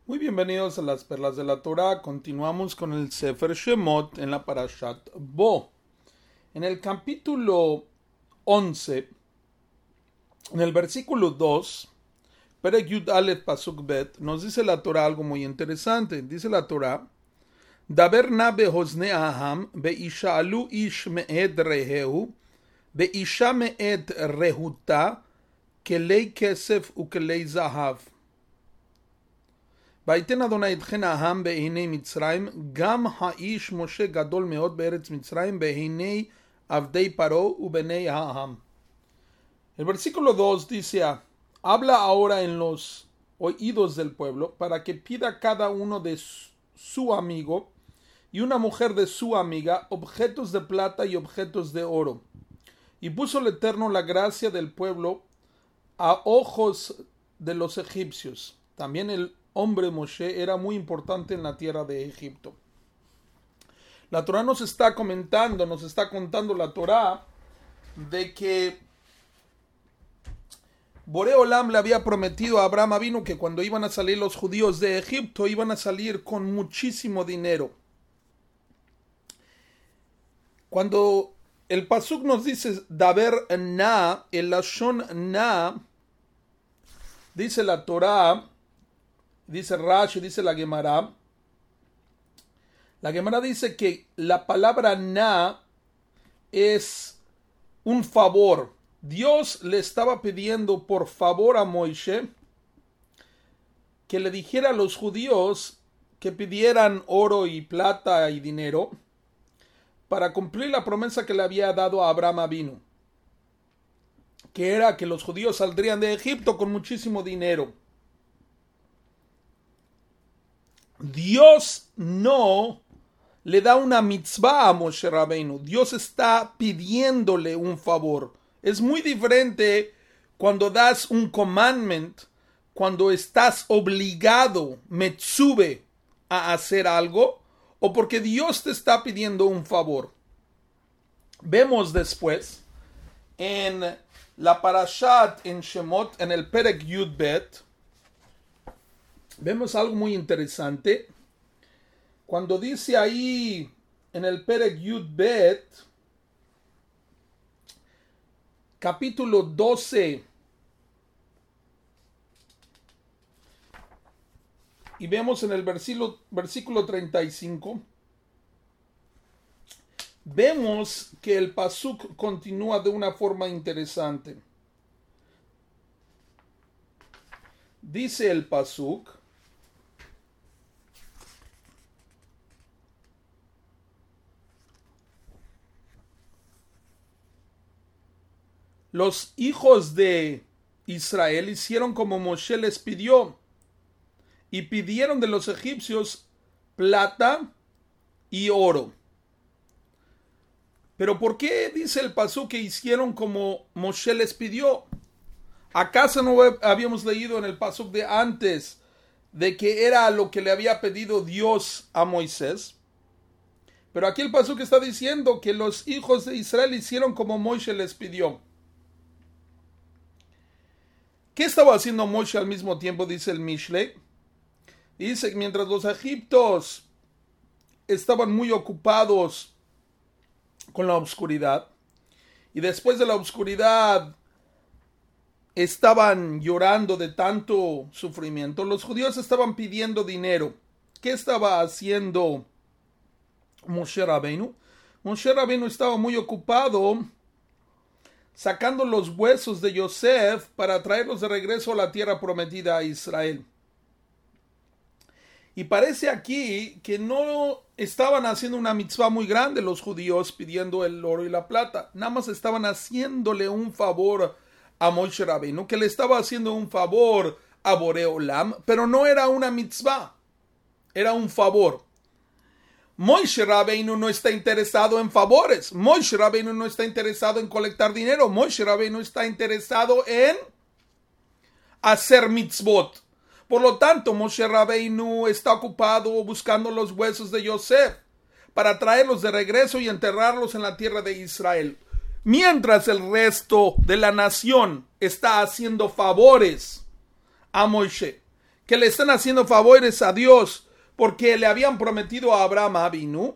Muy bienvenidos a las Perlas de la Torá. Continuamos con el Sefer Shemot en la Parashat Bo. En el capítulo 11, en el versículo 2, Perek Yud Aleph Pasuk Bet, nos dice la Torá algo muy interesante. Dice la Torá: Daber na behozne aham, beisha'alu ish me'ed rehehu, beisha me'ed rehuta, kelei kesef ukelei zahav. ויתן אדוני אתכן העם בעיני מצרים, גם האיש משה גדול מאוד בארץ מצרים, בעיני עבדי פרעה ובני העם. El versículo 2 dice: habla ahora en los oídos del pueblo, para que pida cada uno de su amigo y una mujer de su amiga objetos de plata y objetos de oro. Y puso el Eterno la gracia del pueblo a ojos de los egipcios. También el hombre Moshe era muy importante en la tierra de Egipto. La Torá nos está contando la Torá de que Boré Olam le había prometido a Abraham Avinu que cuando iban a salir los judíos de Egipto iban a salir con muchísimo dinero. Cuando el pasuk nos dice Daber na, el lashon na, dice la Torá, dice Rashi, dice la Gemara. La Gemara dice que la palabra na es un favor. Dios le estaba pidiendo por favor a Moisés que le dijera a los judíos que pidieran oro y plata y dinero para cumplir la promesa que le había dado a Abraham Avinu, que era que los judíos saldrían de Egipto con muchísimo dinero. Dios no le da una mitzvah a Moshe Rabbeinu. Dios está pidiéndole un favor. Es muy diferente cuando das un commandment, cuando estás obligado, metzube, a hacer algo, o porque Dios te está pidiendo un favor. Vemos después en la Parashat en Shemot, en el Perek Yud Bet, vemos algo muy interesante. Cuando dice ahí en el Perek Yud Bet, capítulo 12, y vemos en el versículo 35, vemos que el pasuk continúa de una forma interesante. Dice el pasuk: los hijos de Israel hicieron como Moshe les pidió y pidieron de los egipcios plata y oro. Pero ¿por qué dice el pasuk que hicieron como Moshe les pidió? ¿Acaso no habíamos leído en el pasuk de antes de que era lo que le había pedido Dios a Moisés? Pero aquí el pasuk está diciendo que los hijos de Israel hicieron como Moshe les pidió. ¿Qué estaba haciendo Moshe al mismo tiempo? Dice el Mishle. Dice que mientras los egipcios estaban muy ocupados con la oscuridad, y después de la oscuridad estaban llorando de tanto sufrimiento, los judíos estaban pidiendo dinero. ¿Qué estaba haciendo Moshe Rabbeinu? Moshe Rabbeinu estaba muy ocupado sacando los huesos de Yosef para traerlos de regreso a la tierra prometida a Israel. Y parece aquí que no estaban haciendo una mitzvah muy grande los judíos pidiendo el oro y la plata. Nada más estaban haciéndole un favor a Moshe Rabbeinu, que le estaba haciendo un favor a Boré Olam, pero no era una mitzvah, era un favor. Moshe Rabbeinu no está interesado en favores. Moshe Rabbeinu no está interesado en colectar dinero. Moshe Rabbeinu está interesado en hacer mitzvot. Por lo tanto, Moshe Rabbeinu está ocupado buscando los huesos de Yosef para traerlos de regreso y enterrarlos en la tierra de Israel. Mientras el resto de la nación está haciendo favores a Moshe. que le están haciendo favores a Dios porque le habían prometido a Abraham Avinu.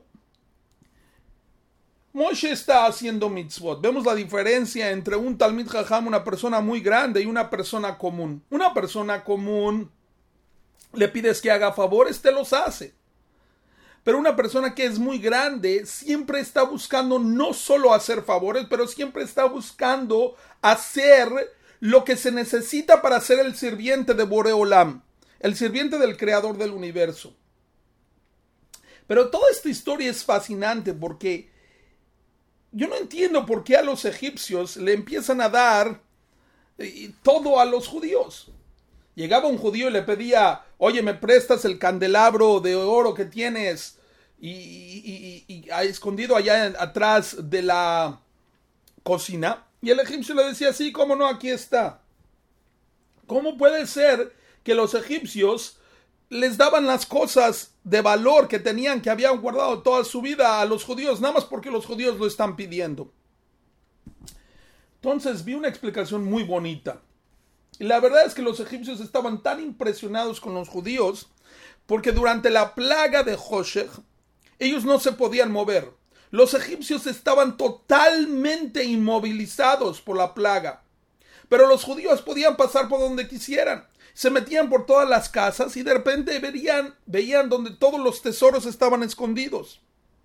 Moshe está haciendo mitzvot. Vemos la diferencia entre un Talmid Jajam, una persona muy grande, y una persona común. Una persona común le pides que haga favores, te los hace. Pero una persona que es muy grande siempre está buscando no solo hacer favores, pero siempre está buscando hacer lo que se necesita para ser el sirviente de Boreolam, el sirviente del creador del universo. Pero toda esta historia es fascinante porque yo no entiendo por qué a los egipcios le empiezan a dar todo a los judíos. Llegaba un judío y le pedía, oye, ¿me prestas el candelabro de oro que tienes y escondido allá atrás de la cocina? Y el egipcio le decía, sí, cómo no, aquí está. ¿Cómo puede ser que los egipcios les daban las cosas de valor que tenían, que habían guardado toda su vida a los judíos, nada más porque los judíos lo están pidiendo? Entonces vi una explicación muy bonita. Y la verdad es que los egipcios estaban tan impresionados con los judíos porque durante la plaga de Hoshech ellos no se podían mover. Los egipcios estaban totalmente inmovilizados por la plaga. Pero los judíos podían pasar por donde quisieran. Se metían por todas las casas y de repente veían donde todos los tesoros estaban escondidos.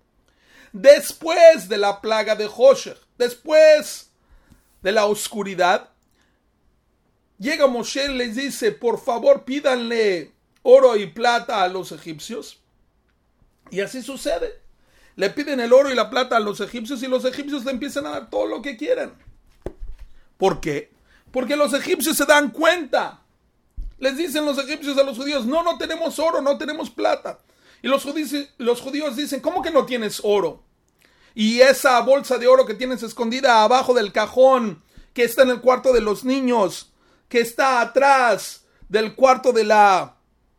Después de la plaga de Hoshech, después de la oscuridad, llega Moshe y les dice, por favor pídanle oro y plata a los egipcios. Y así sucede. Le piden el oro y la plata a los egipcios y los egipcios le empiezan a dar todo lo que quieran. ¿Por qué? Porque los egipcios se dan cuenta. Les dicen los egipcios a los judíos, no tenemos oro, no tenemos plata. Y los judíos dicen, ¿cómo que no tienes oro? Y esa bolsa de oro que tienes escondida abajo del cajón, que está en el cuarto de los niños, que está atrás del cuarto de la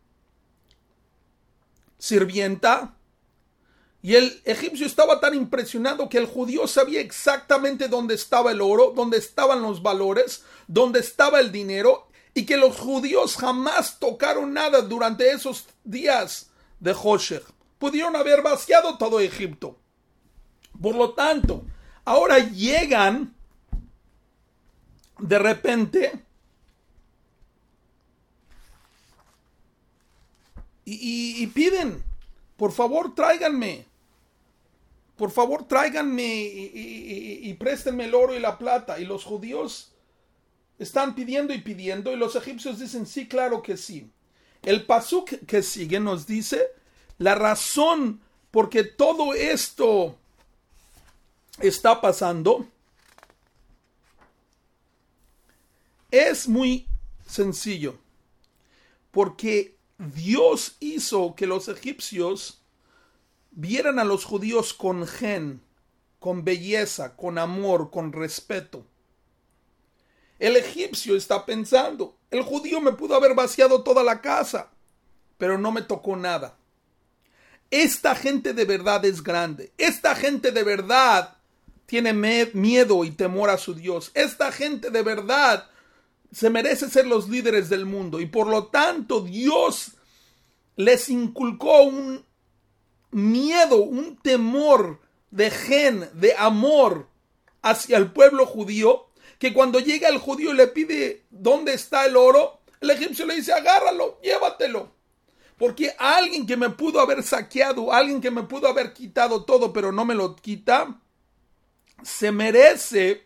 sirvienta. Y el egipcio estaba tan impresionado que el judío sabía exactamente dónde estaba el oro, dónde estaban los valores, dónde estaba el dinero, y que los judíos jamás tocaron nada durante esos días de Hoshech. Pudieron haber vaciado todo Egipto. Por lo tanto, ahora llegan de repente y piden, por favor tráiganme y préstenme el oro y la plata. Y los judíos están pidiendo y los egipcios dicen, sí, claro que sí. El pasuk que sigue nos dice la razón por qué todo esto está pasando. Es muy sencillo, porque Dios hizo que los egipcios vieran a los judíos con gen, con belleza, con amor, con respeto. El egipcio está pensando, el judío me pudo haber vaciado toda la casa, pero no me tocó nada. Esta gente de verdad es grande. Esta gente de verdad tiene miedo y temor a su Dios. Esta gente de verdad se merece ser los líderes del mundo. Y por lo tanto Dios les inculcó un miedo, un temor de gen, de amor hacia el pueblo judío, que cuando llega el judío y le pide dónde está el oro, el egipcio le dice, agárralo, llévatelo. Porque alguien que me pudo haber saqueado, alguien que me pudo haber quitado todo, pero no me lo quita, se merece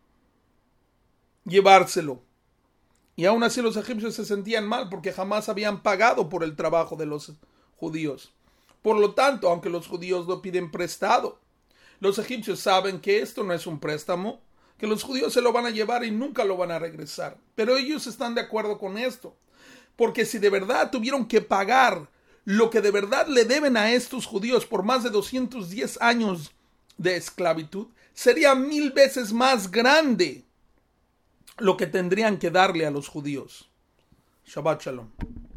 llevárselo. Y aún así los egipcios se sentían mal porque jamás habían pagado por el trabajo de los judíos. Por lo tanto, aunque los judíos lo piden prestado, los egipcios saben que esto no es un préstamo, que los judíos se lo van a llevar y nunca lo van a regresar. Pero ellos están de acuerdo con esto. Porque si de verdad tuvieron que pagar lo que de verdad le deben a estos judíos por más de 210 años de esclavitud, sería 1000 veces más grande lo que tendrían que darle a los judíos. Shabbat Shalom.